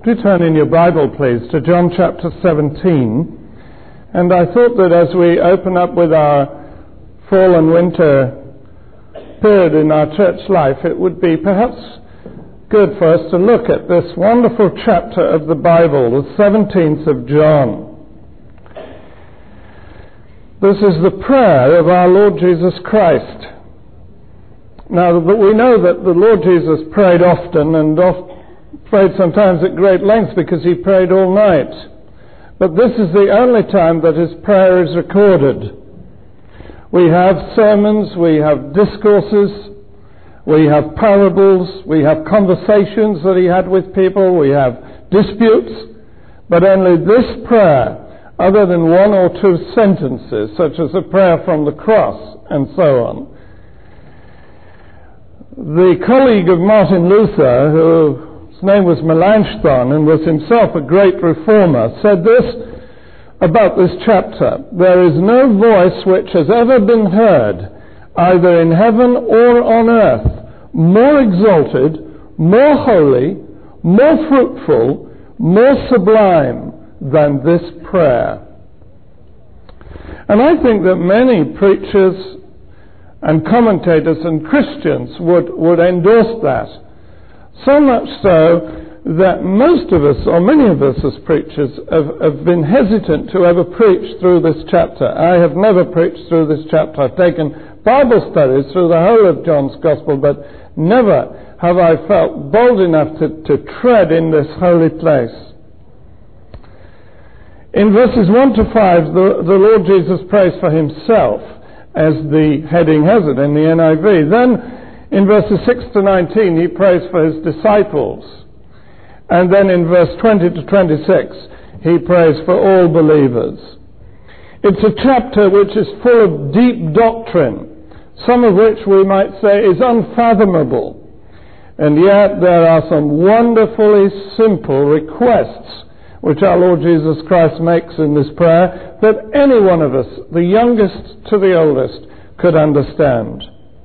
Do turn in your Bible, please, to John chapter 17. And I thought that as we open up with our fall and winter period in our church life, it would be perhaps good for us to look at this wonderful chapter of the Bible, the 17th of John. This is the prayer of our Lord Jesus Christ. Now, we know that the Lord Jesus prayed often and prayed sometimes at great length because he prayed all night. But this is the only time that his prayer is recorded. We have sermons, we have discourses, we have parables, we have conversations that he had with people, we have disputes, but only this prayer, other than one or two sentences, such as a prayer from the cross and so on. The colleague of Martin Luther, whose name was Melanchthon and was himself a great reformer, said this about this chapter: "There is no voice which has ever been heard, either in heaven or on earth, more exalted, more holy, more fruitful, more sublime than this prayer." And I think that many preachers and commentators and Christians would endorse that. So much so that most of us, or many of us as preachers, have been hesitant to ever preach through this chapter. I have never preached through this chapter. I've taken Bible studies through the whole of John's Gospel, but never have I felt bold enough to tread in this holy place. In verses 1 to 5, the Lord Jesus prays for himself, as the heading has it in the NIV. Then in verses 6 to 19 he prays for his disciples. And then in verse 20 to 26 he prays for all believers. It's a chapter which is full of deep doctrine, some of which we might say is unfathomable. And yet there are some wonderfully simple requests which our Lord Jesus Christ makes in this prayer that any one of us, the youngest to the oldest, could understand.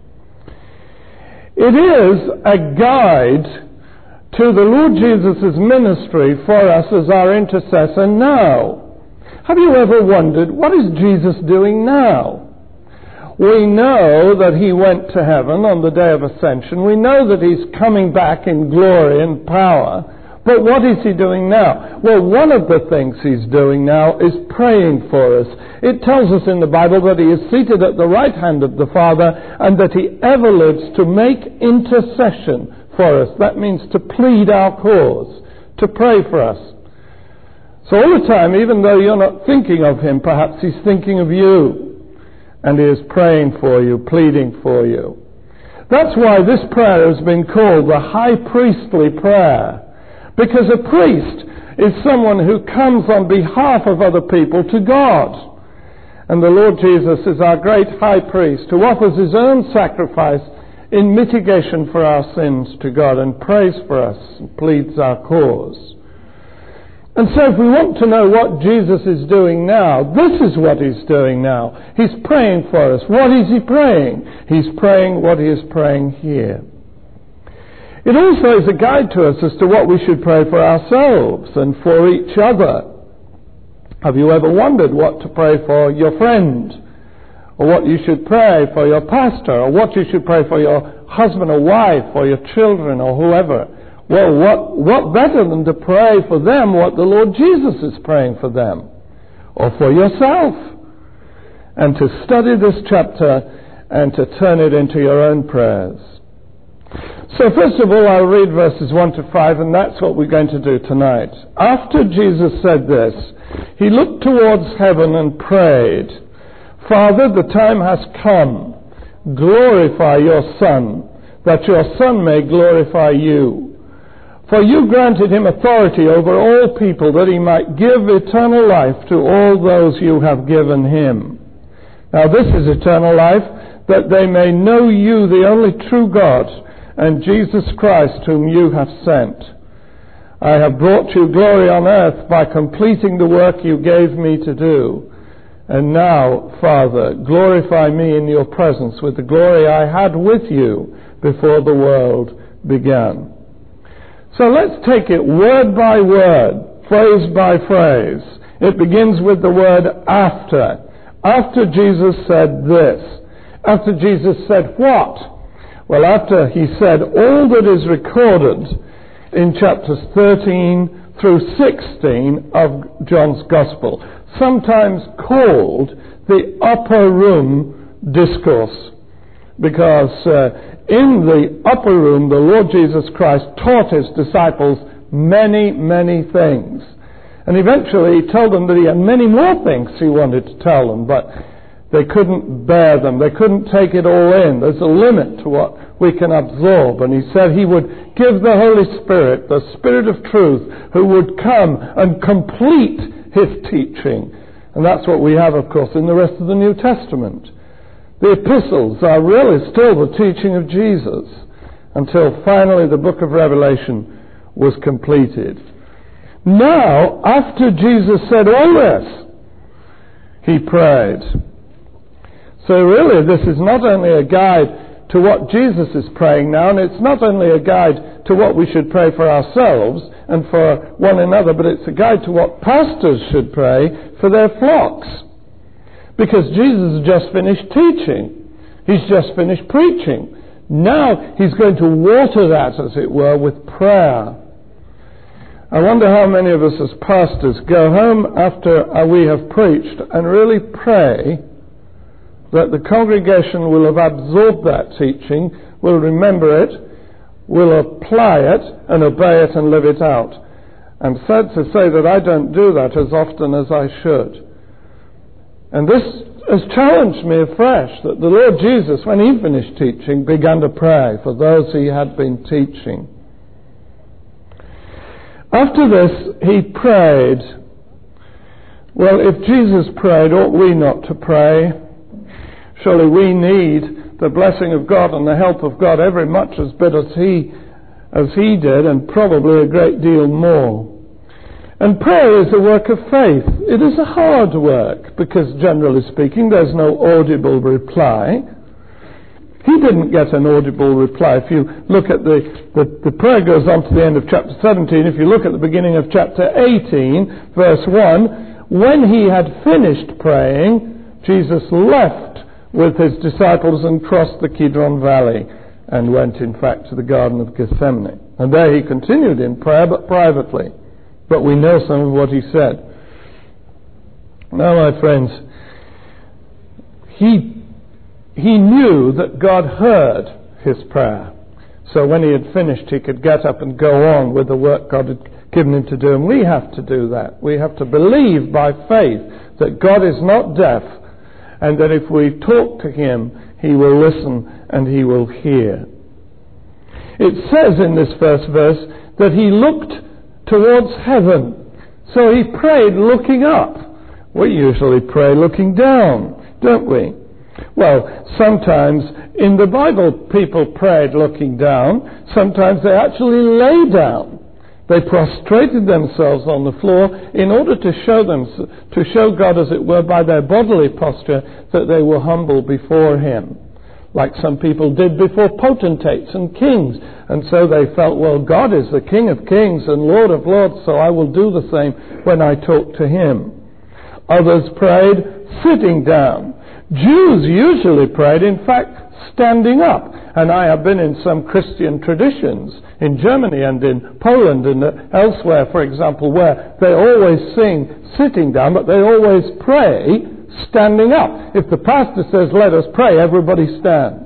It is a guide to the Lord Jesus' ministry for us as our intercessor now. Have you ever wondered, what is Jesus doing now? We know that he went to heaven on the day of ascension. We know that he's coming back in glory and power. But what is he doing now? Well, one of the things he's doing now is praying for us. It tells us in the Bible that he is seated at the right hand of the Father and that he ever lives to make intercession for us. That means to plead our cause, to pray for us. So all the time, even though you're not thinking of him, perhaps he's thinking of you. And he is praying for you, pleading for you. That's why this prayer has been called the high priestly prayer. Because a priest is someone who comes on behalf of other people to God. And the Lord Jesus is our great high priest who offers his own sacrifice in mitigation for our sins to God and prays for us and pleads our cause. And so if we want to know what Jesus is doing now, this is what he's doing now. He's praying for us. What is he praying? He's praying what he is praying here. It also is a guide to us as to what we should pray for ourselves and for each other. Have you ever wondered what to pray for your friend? Or what you should pray for your pastor? Or what you should pray for your husband or wife or your children or whoever? Well, what better than to pray for them what the Lord Jesus is praying for them? Or for yourself? And to study this chapter and to turn it into your own prayers. So first of all, I'll read verses 1 to 5, and that's what we're going to do tonight. After Jesus said this, he looked towards heaven and prayed, "Father, the time has come. Glorify your Son, that your Son may glorify you. For you granted him authority over all people, that he might give eternal life to all those you have given him. Now this is eternal life, that they may know you, the only true God, and Jesus Christ whom you have sent. I have brought you glory on earth by completing the work you gave me to do. And now, Father, glorify me in your presence with the glory I had with you before the world began." So let's take it word by word, phrase by phrase. It begins with the word after. After Jesus said this. After Jesus said what? Well, after he said all that is recorded in chapters 13 through 16 of John's Gospel, sometimes called the upper room discourse, because in the upper room the Lord Jesus Christ taught his disciples many, many things. And eventually he told them that he had many more things he wanted to tell them, but they couldn't bear them. They couldn't take it all in. There's a limit to what we can absorb. And he said he would give the Holy Spirit, the Spirit of truth, who would come and complete his teaching. And that's what we have, of course, in the rest of the New Testament. The epistles are really still the teaching of Jesus until finally the book of Revelation was completed. Now, after Jesus said all this, he prayed. So really, this is not only a guide to what Jesus is praying now, and it's not only a guide to what we should pray for ourselves and for one another, but it's a guide to what pastors should pray for their flocks. Because Jesus has just finished teaching. He's just finished preaching. Now he's going to water that, as it were, with prayer. I wonder how many of us as pastors go home after we have preached and really pray that the congregation will have absorbed that teaching, will remember it, will apply it and obey it and live it out. I'm sad to say that I don't do that as often as I should. And this has challenged me afresh, that the Lord Jesus, when he finished teaching, began to pray for those he had been teaching. After this, he prayed. Well, if Jesus prayed, ought we not to pray? Surely we need the blessing of God and the help of God every much as bit as he did, and probably a great deal more. And prayer is a work of faith. It is a hard work, because generally speaking there's no audible reply. He didn't get an audible reply. If you look at the prayer goes on to the end of chapter 17. If you look at the beginning of chapter 18, verse 1, when he had finished praying, Jesus left with his disciples and crossed the Kidron Valley and went, in fact, to the Garden of Gethsemane. And there he continued in prayer, but privately. But we know some of what he said. Now, my friends, he knew that God heard his prayer. So when he had finished, he could get up and go on with the work God had given him to do. And we have to do that. We have to believe by faith that God is not deaf, and that if we talk to him, he will listen and he will hear. It says in this first verse that he looked towards heaven. So he prayed looking up. We usually pray looking down, don't we? Well, sometimes in the Bible people prayed looking down. Sometimes they actually lay down. They prostrated themselves on the floor in order to show God, as it were, by their bodily posture, that they were humble before him, like some people did before potentates and kings. And so they felt, well, God is the King of kings and Lord of lords, so I will do the same when I talk to him. Others prayed sitting down. Jews usually prayed, in fact, standing up. And I have been in some Christian traditions in Germany and in Poland and elsewhere, for example, where they always sing sitting down, but they always pray standing up. If the pastor says, let us pray, everybody stands.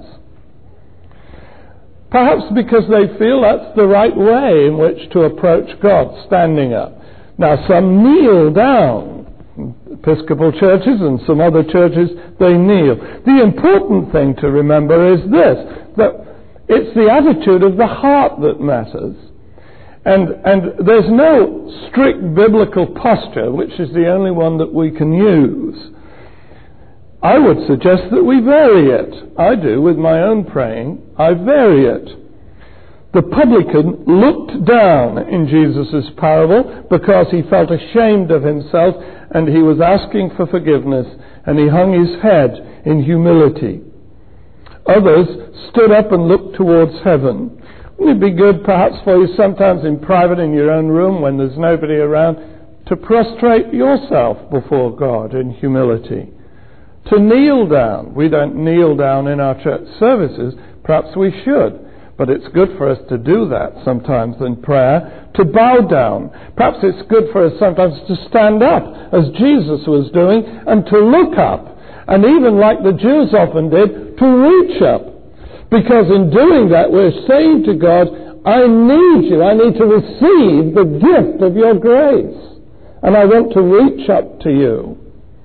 Perhaps because they feel that's the right way in which to approach God, standing up. Now, some kneel down. Episcopal churches and some other churches, they kneel. The important thing to remember is this, that it's the attitude of the heart that matters. And there's no strict biblical posture, which is the only one that we can use. I would suggest that we vary it. I do with my own praying. I vary it. The publican looked down in Jesus' parable because he felt ashamed of himself and he was asking for forgiveness, and he hung his head in humility. Others stood up and looked towards heaven. Wouldn't it be good perhaps for you sometimes in private in your own room when there's nobody around to prostrate yourself before God in humility? To kneel down. We don't kneel down in our church services. Perhaps we should. But it's good for us to do that sometimes in prayer, to bow down. Perhaps it's good for us sometimes to stand up, as Jesus was doing, and to look up. And even like the Jews often did, to reach up. Because in doing that, we're saying to God, I need you. I need to receive the gift of your grace. And I want to reach up to you.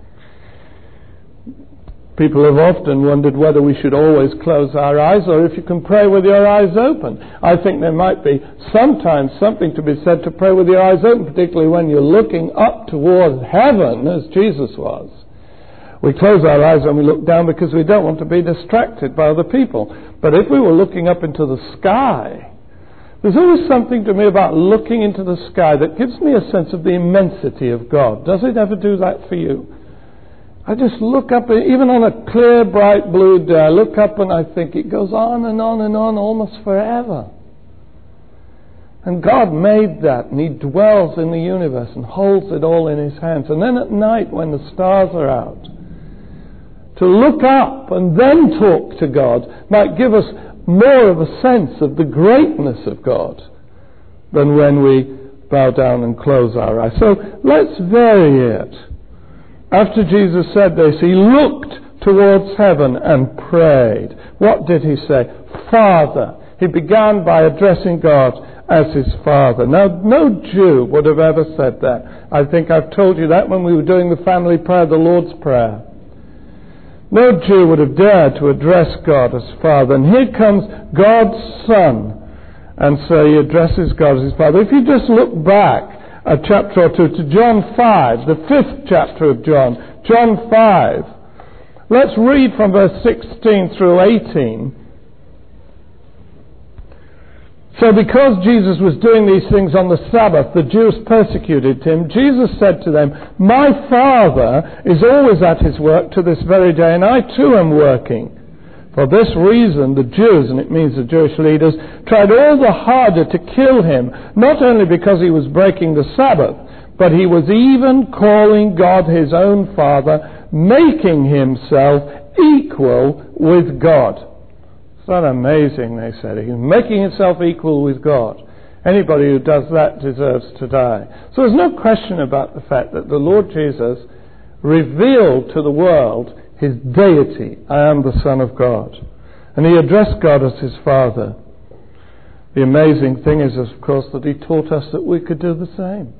People have often wondered whether we should always close our eyes or if you can pray with your eyes open. I think there might be sometimes something to be said to pray with your eyes open, particularly when you're looking up towards heaven, as Jesus was. We close our eyes when we look down because we don't want to be distracted by other people. But if we were looking up into the sky, there's always something to me about looking into the sky that gives me a sense of the immensity of God. Does it ever do that for you? I just look up, even on a clear, bright blue day, I look up and I think it goes on and on and on almost forever. And God made that, and He dwells in the universe and holds it all in His hands. And then at night when the stars are out, to look up and then talk to God might give us more of a sense of the greatness of God than when we bow down and close our eyes. So let's vary it. After Jesus said this, He looked towards heaven and prayed. What did He say? Father. He began by addressing God as His Father. Now, no Jew would have ever said that. I think I've told you that when we were doing the family prayer, the Lord's Prayer. No Jew would have dared to address God as Father. And here comes God's Son. And so He addresses God as His Father. If you just look back a chapter or two to John 5, the 5th chapter of John, John 5. Let's read from verse 16 through 18. So because Jesus was doing these things on the Sabbath, the Jews persecuted Him. Jesus said to them, My Father is always at His work to this very day, and I too am working. For this reason, the Jews, and it means the Jewish leaders, tried all the harder to kill Him, not only because He was breaking the Sabbath, but He was even calling God His own Father, making Himself equal with God. Is that amazing, they said. He's making Himself equal with God. Anybody who does that deserves to die. So there's no question about the fact that the Lord Jesus revealed to the world His deity. I am the Son of God. And He addressed God as His Father. The amazing thing is, of course, that He taught us that we could do the same.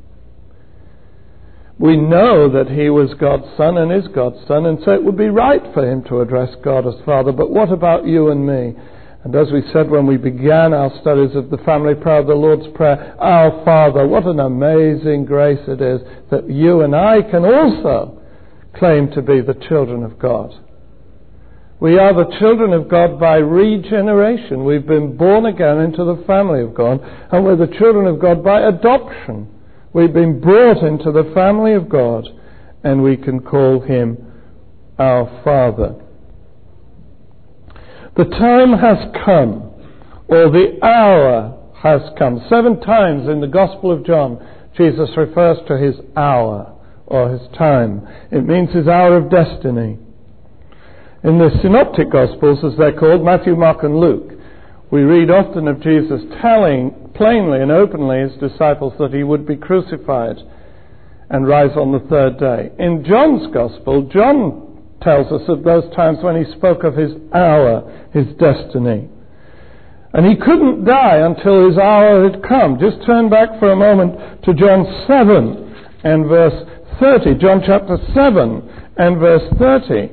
We know that He was God's Son and is God's Son, and so it would be right for Him to address God as Father. But what about you and me? And as we said when we began our studies of the family prayer, the Lord's Prayer, Our Father, what an amazing grace it is that you and I can also claim to be the children of God. We are the children of God by regeneration. We've been born again into the family of God, and we're the children of God by adoption. We've been brought into the family of God, and we can call Him our Father. The time has come, or the hour has come. 7 times in the Gospel of John, Jesus refers to His hour, or His time. It means His hour of destiny. In the Synoptic Gospels, as they're called, Matthew, Mark and Luke, we read often of Jesus telling plainly and openly His disciples that He would be crucified and rise on the 3rd day. In John's Gospel, John tells us of those times when He spoke of His hour, His destiny. And He couldn't die until His hour had come. Just turn back for a moment to John 7 and verse 30. John chapter 7 and verse 30.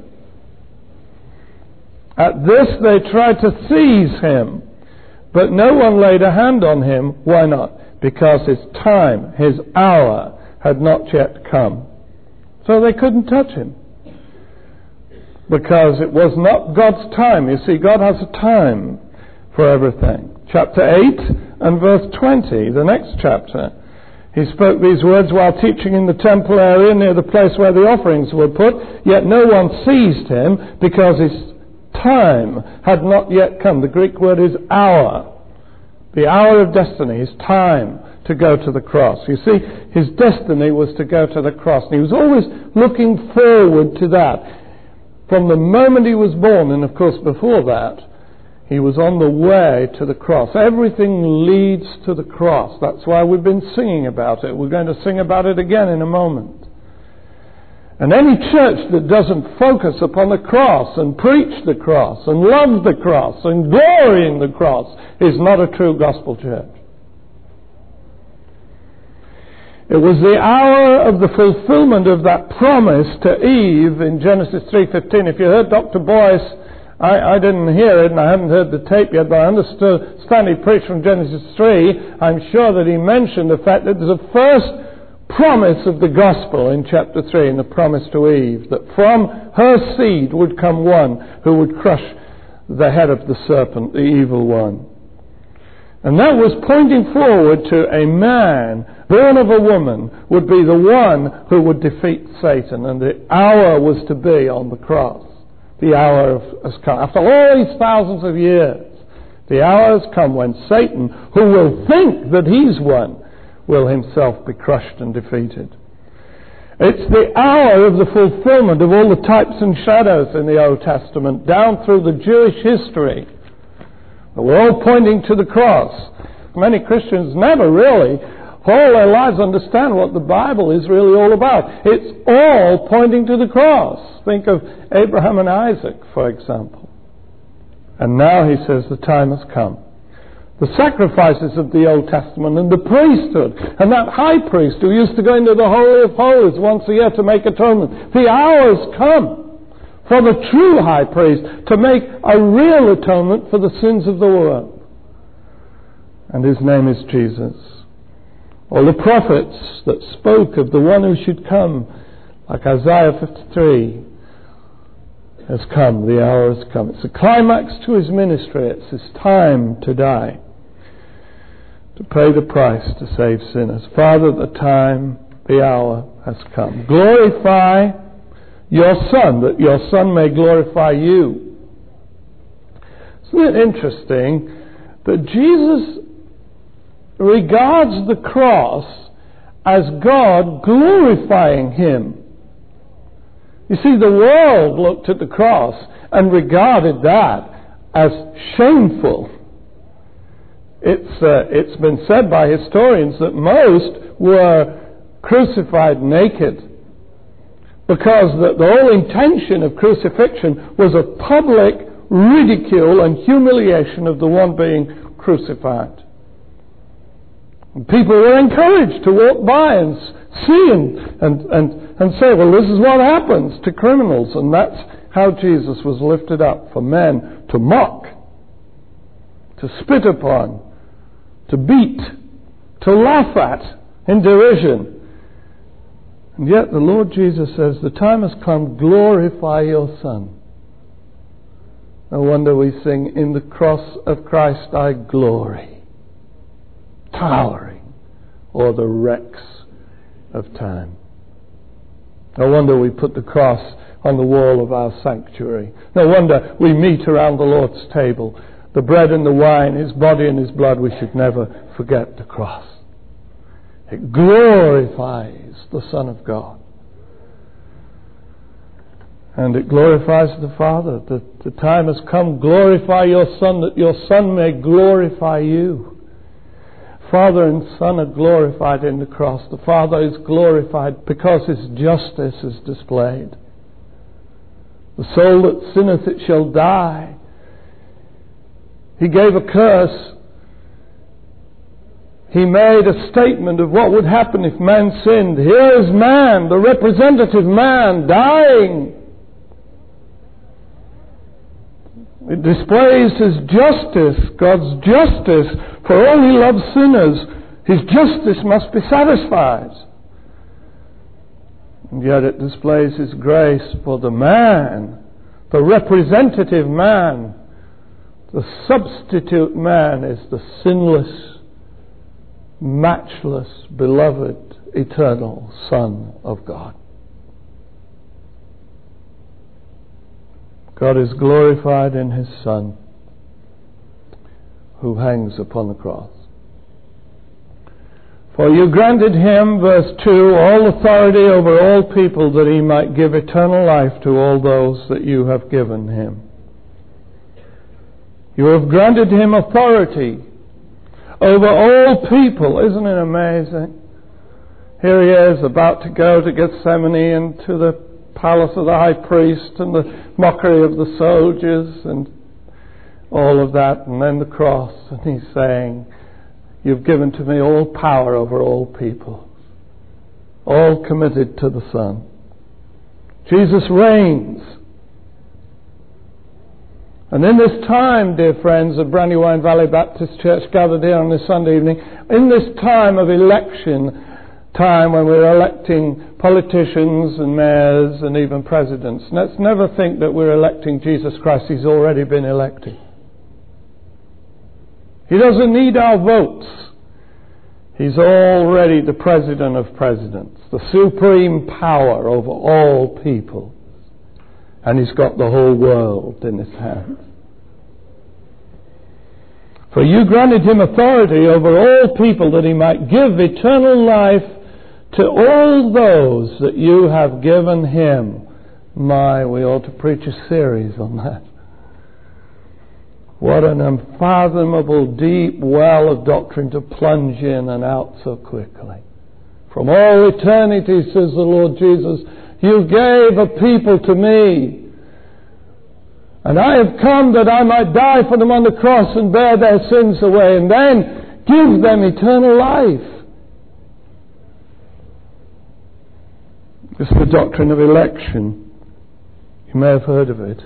At this they tried to seize Him, but no one laid a hand on Him. Why not? Because His time, His hour, had not yet come. So they couldn't touch Him. Because it was not God's time. You see, God has a time for everything. Chapter 8 and verse 20, the next chapter. He spoke these words while teaching in the temple area near the place where the offerings were put, yet no one seized Him because His time had not yet come. The Greek word is hour. The hour of destiny, his time to go to the cross. You see, his destiny was to go to the cross. And he was always looking forward to that. From the moment he was born, and of course before that, he was on the way to the cross. Everything leads to the cross. That's why we've been singing about it. We're going to sing about it again in a moment. And any church that doesn't focus upon the cross and preach the cross and love the cross and glory in the cross is not a true gospel church. It was the hour of the fulfillment of that promise to Eve in Genesis 3:15. If you heard Dr. Boyce, I didn't hear it and I haven't heard the tape yet, but I understand he preached from Genesis 3. I'm sure that he mentioned the fact that there's a first promise of the gospel in chapter 3, in the promise to Eve, that from her seed would come one who would crush the head of the serpent, the evil one. And that was pointing forward to a man born of a woman would be the one who would defeat Satan, and the hour was to be on the cross. The hour has come. After all these thousands of years, the hour has come when Satan, who will think that he's won, will himself be crushed and defeated. It's the hour of the fulfillment of all the types and shadows in the Old Testament, down through the Jewish history. We're all pointing to the cross. Many Christians never really, for all their lives, understand what the Bible is really all about. It's all pointing to the cross. Think of Abraham and Isaac, for example. And now he says the time has come. The sacrifices of the Old Testament and the priesthood and that high priest who used to go into the Holy of Holies once a year to make atonement. The hour has come for the true high priest to make a real atonement for the sins of the world. And his name is Jesus. All the prophets that spoke of the one who should come, like Isaiah 53, has come. The hour has come. It's a climax to his ministry. It's his time to die, to pay the price to save sinners. Father, the time, the hour has come. Glorify your Son, that your Son may glorify you. Isn't it interesting that Jesus regards the cross as God glorifying him? You see, the world looked at the cross and regarded that as shameful. It's been said by historians that most were crucified naked, because the whole intention of crucifixion was a public ridicule and humiliation of the one being crucified. And people were encouraged to walk by and see and say, well, this is what happens to criminals. And that's how Jesus was lifted up, for men to mock, to spit upon, to beat, to laugh at in derision. And yet the Lord Jesus says, the time has come, glorify your Son. No wonder we sing, in the cross of Christ I glory, towering o'er the wrecks of time. No wonder we put the cross on the wall of our sanctuary. No wonder we meet around the Lord's table. The bread and the wine, his body and his blood, we should never forget the cross. It glorifies the Son of God. And it glorifies the Father. The time has come, glorify your Son, that your Son may glorify you. Father and Son are glorified in the cross. The Father is glorified because his justice is displayed. The soul that sinneth, it shall die. He gave a curse. He made a statement of what would happen if man sinned. Here is man, the representative man, dying. It displays his justice, God's justice. For all he loves sinners, his justice must be satisfied. And yet it displays his grace for the man, the representative man. The substitute man is the sinless, matchless, beloved, eternal Son of God. God is glorified in his Son, who hangs upon the cross. For you granted him, verse 2, all authority over all people, that he might give eternal life to all those that you have given him. You have granted him authority over all people. Isn't it amazing? Here he is about to go to Gethsemane and to the palace of the high priest and the mockery of the soldiers and all of that, and then the cross, and he's saying, you've given to me all power over all people, all committed to the Son. Jesus reigns. And in this time, dear friends of Brandywine Valley Baptist Church gathered here on this Sunday evening, in this time of election, time when we're electing politicians and mayors and even presidents, let's never think that we're electing Jesus Christ. He's already been elected. He doesn't need our votes. He's already the President of presidents, the supreme power over all people. And he's got the whole world in his hands. For you granted him authority over all people, that he might give eternal life to all those that you have given him. We ought to preach a series on that. What an unfathomable, deep well of doctrine to plunge in and out so quickly. From all eternity, says the Lord Jesus, you gave a people to me. And I have come that I might die for them on the cross and bear their sins away, and then give them eternal life. It's the doctrine of election. You may have heard of it.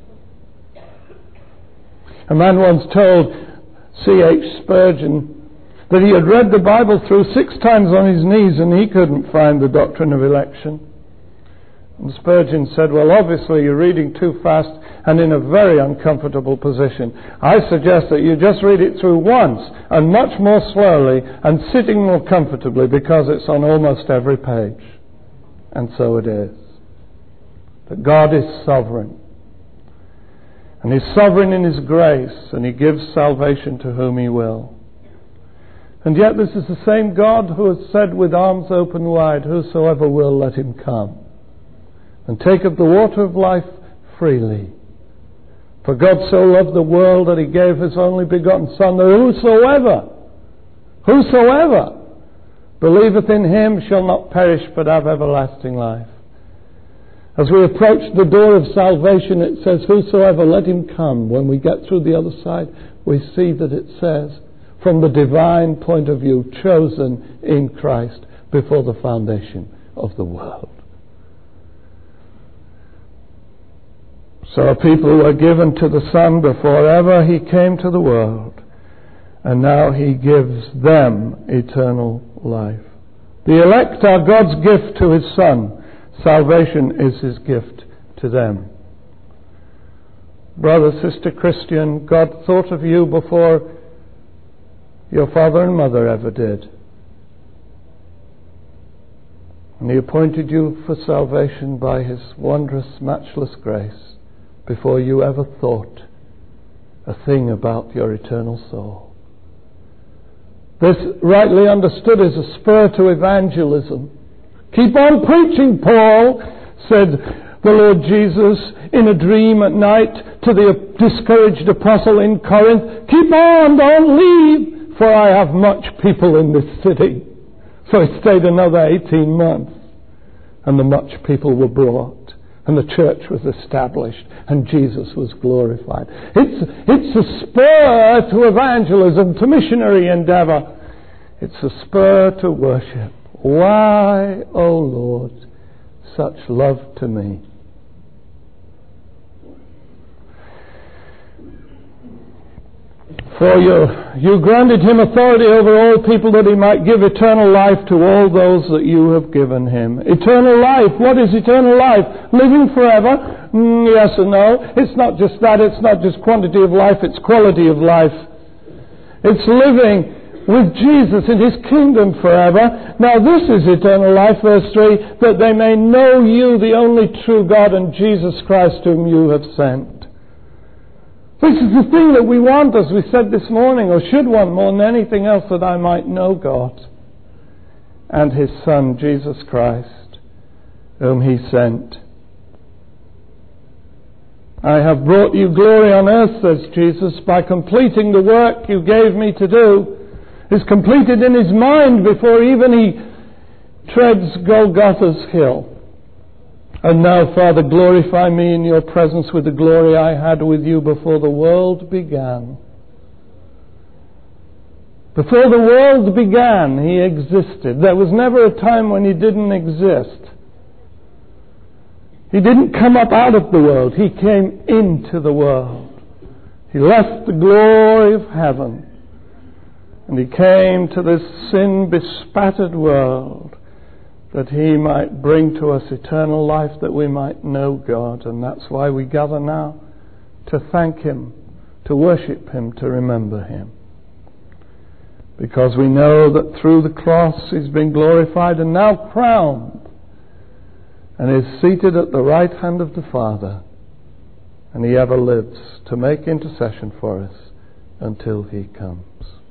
A man once told C.H. Spurgeon that he had read the Bible through 6 times on his knees and he couldn't find the doctrine of election. And Spurgeon said, well, obviously you're reading too fast and in a very uncomfortable position. I suggest that you just read it through once and much more slowly and sitting more comfortably, because it's on almost every page. And so it is. That God is sovereign. And he's sovereign in his grace, and he gives salvation to whom he will. And yet this is the same God who has said with arms open wide, whosoever will, let him come, and take of the water of life freely. For God so loved the world that he gave his only begotten Son, that whosoever believeth in him shall not perish but have everlasting life. As we approach the door of salvation, it says, whosoever, let him come. When we get through the other side, we see that it says, from the divine point of view, chosen in Christ before the foundation of the world. So people were given to the Son before ever he came to the world, and now he gives them eternal life. The elect are God's gift to his Son. Salvation is his gift to them. Brother, sister Christian, God thought of you before your father and mother ever did. And he appointed you for salvation by his wondrous, matchless grace before you ever thought a thing about your eternal soul. This, rightly understood, is a spur to evangelism. Keep on preaching, Paul, said the Lord Jesus in a dream at night to the discouraged apostle in Corinth. Keep on, don't leave, for I have much people in this city. So he stayed another 18 months, and the much people were brought, and the church was established, and Jesus was glorified. It's a spur to evangelism, to missionary endeavor. It's a spur to worship. Why, O Lord, such love to me? For you granted him authority over all people, that he might give eternal life to all those that you have given him. Eternal life. What is eternal life? Living forever? Yes and no. It's not just that. It's not just quantity of life. It's quality of life. It's living with Jesus in his kingdom forever. Now this is eternal life, verse 3, that they may know you, the only true God, and Jesus Christ whom you have sent. This is the thing that we want, as we said this morning, or should want more than anything else, that I might know God and His Son, Jesus Christ, whom He sent. I have brought you glory on earth, says Jesus, by completing the work you gave me to do. Is completed in His mind before even He treads Golgotha's hill. And now, Father, glorify me in your presence with the glory I had with you before the world began. Before the world began, He existed. There was never a time when He didn't exist. He didn't come up out of the world. He came into the world. He left the glory of heaven. And He came to this sin-bespattered world that He might bring to us eternal life, that we might know God. And that's why we gather now, to thank Him, to worship Him, to remember Him. Because we know that through the cross He's been glorified and now crowned, and is seated at the right hand of the Father, and He ever lives to make intercession for us until He comes.